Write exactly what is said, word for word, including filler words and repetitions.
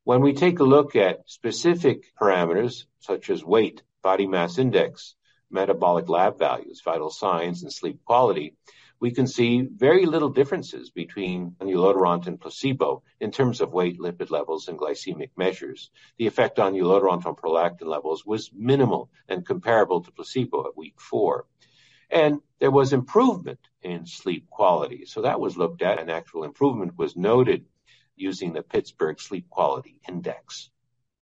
When we take a look at specific parameters such as weight, body mass index, metabolic lab values, vital signs, and sleep quality, we can see very little differences between ulotaront and placebo in terms of weight, lipid levels, and glycemic measures. The effect on ulotaront on prolactin levels was minimal and comparable to placebo at week four. And there was improvement in sleep quality. So that was looked at, and actual improvement was noted using the Pittsburgh Sleep Quality Index.